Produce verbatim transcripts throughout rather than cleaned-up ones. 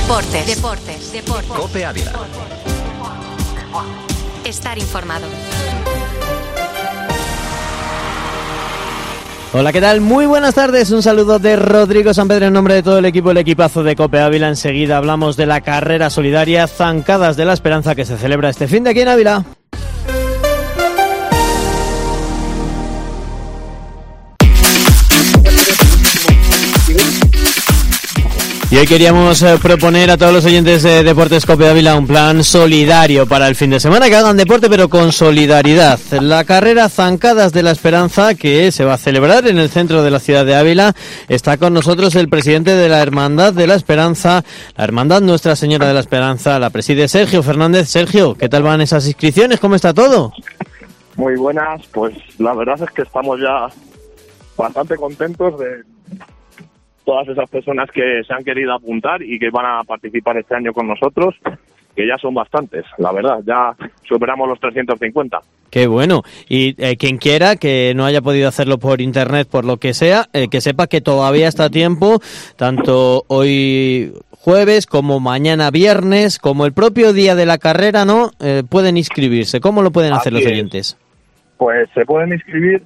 Deportes. Deportes. Deportes. COPE Ávila. Estar informado. Hola, ¿qué tal? Muy buenas tardes, un saludo de Rodrigo Sanpedro en nombre de todo el equipo, el equipazo de COPE Ávila. Enseguida hablamos de la carrera solidaria Zancadas de la Esperanza que se celebra este fin de aquí en Ávila. Y hoy queríamos eh, proponer a todos los oyentes de Deportes COPE Ávila un plan solidario para el fin de semana, que hagan deporte pero con solidaridad. La carrera Zancadas de la Esperanza, que se va a celebrar en el centro de la ciudad de Ávila. Está con nosotros el presidente de la Hermandad de la Esperanza, la Hermandad Nuestra Señora de la Esperanza, la preside Sergio Fernández. Sergio, ¿qué tal van esas inscripciones? ¿Cómo está todo? Muy buenas, pues la verdad es que estamos ya bastante contentos de todas esas personas que se han querido apuntar y que van a participar este año con nosotros, que ya son bastantes, la verdad, ya superamos los trescientos cincuenta. Qué bueno, y eh, quien quiera que no haya podido hacerlo por internet, por lo que sea, eh, que sepa que todavía está a tiempo, tanto hoy jueves como mañana viernes, como el propio día de la carrera, ¿no? Eh, pueden inscribirse. ¿Cómo lo pueden hacer Así los oyentes? Es. Pues se pueden inscribir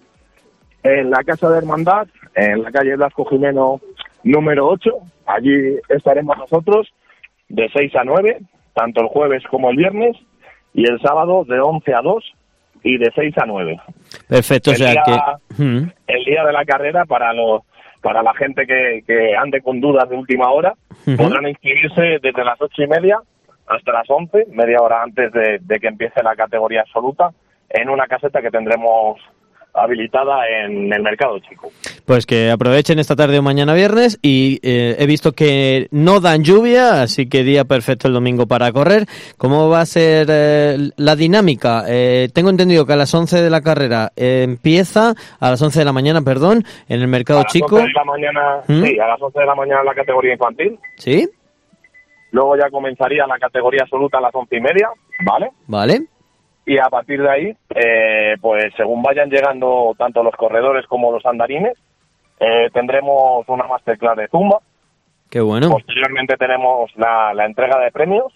en la Casa de Hermandad, en la calle Blasco Jimeno número ocho, allí estaremos nosotros de seis a nueve, tanto el jueves como el viernes, y el sábado de once a dos y de seis a nueve. Perfecto, el o sea día, que... Uh-huh. El día de la carrera, para los para la gente que, que ande con dudas de última hora, uh-huh. podrán inscribirse desde las ocho y media hasta las once, media hora antes de, de que empiece la categoría absoluta, en una caseta que tendremos habilitada en el Mercado Chico. Pues que aprovechen esta tarde o mañana viernes y eh, he visto que no dan lluvia, así que día perfecto el domingo para correr. ¿Cómo va a ser eh, la dinámica? Eh, tengo entendido que a las once de la carrera eh, empieza, a las once de la mañana, perdón, en el Mercado Chico. A las once de la mañana, ¿Mm? Sí, a las once de la mañana la categoría infantil. ¿Sí? Luego ya comenzaría la categoría absoluta a las once y media, ¿vale? Vale. Y a partir de ahí, eh, pues según vayan llegando tanto los corredores como los andarines, eh, tendremos una masterclass de zumba. Qué bueno. Posteriormente tenemos la, la entrega de premios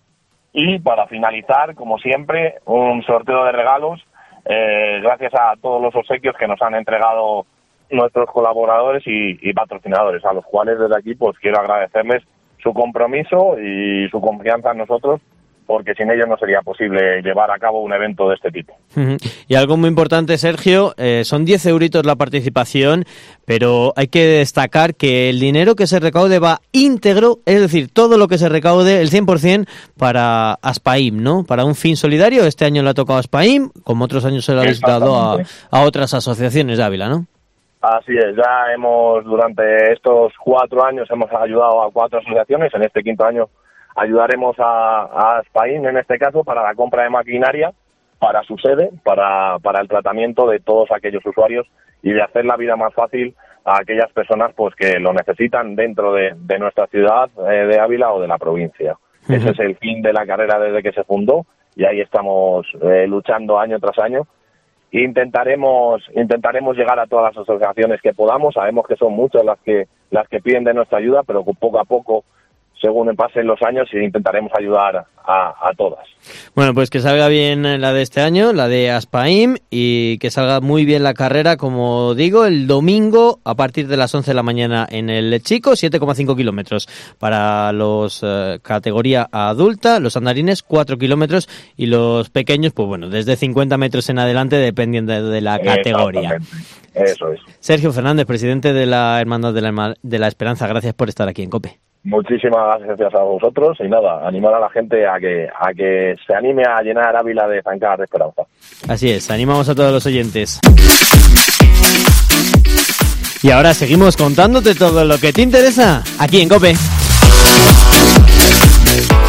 y para finalizar, como siempre, un sorteo de regalos eh, gracias a todos los obsequios que nos han entregado nuestros colaboradores y, y patrocinadores, a los cuales desde aquí pues quiero agradecerles su compromiso y su confianza en nosotros, porque sin ellos no sería posible llevar a cabo un evento de este tipo. Uh-huh. Y algo muy importante, Sergio, eh, son diez euritos la participación, pero hay que destacar que el dinero que se recaude va íntegro, es decir, todo lo que se recaude, el cien por ciento, para Aspaim, ¿no? Para un fin solidario. Este año le ha tocado a Aspaim, como otros años se lo ha visitado a, a otras asociaciones de Ávila, ¿no? Así es, ya hemos, durante estos cuatro años, hemos ayudado a cuatro asociaciones, en este quinto año ayudaremos a, a Aspaim, en este caso, para la compra de maquinaria para su sede, para, para el tratamiento de todos aquellos usuarios y de hacer la vida más fácil a aquellas personas pues que lo necesitan dentro de, de nuestra ciudad eh, de Ávila o de la provincia. Uh-huh. Ese es el fin de la carrera desde que se fundó y ahí estamos eh, luchando año tras año. Intentaremos intentaremos llegar a todas las asociaciones que podamos. Sabemos que son muchas las que las que piden de nuestra ayuda, pero poco a poco, según pasen los años, intentaremos ayudar a, a todas. Bueno, pues que salga bien la de este año, la de Aspaim, y que salga muy bien la carrera, como digo, el domingo a partir de las once de la mañana en el Chico, siete coma cinco kilómetros para los eh, categoría adulta, los andarines cuatro kilómetros y los pequeños, pues bueno, desde cincuenta metros en adelante, dependiendo de la categoría. Eso es. Sergio Fernández, presidente de la Hermandad de la, de la Esperanza, gracias por estar aquí en COPE. Muchísimas gracias a vosotros y nada, animar a la gente a que a que se anime a llenar Ávila de zancadas de esperanza. Así es, animamos a todos los oyentes. Y ahora seguimos contándote todo lo que te interesa aquí en COPE.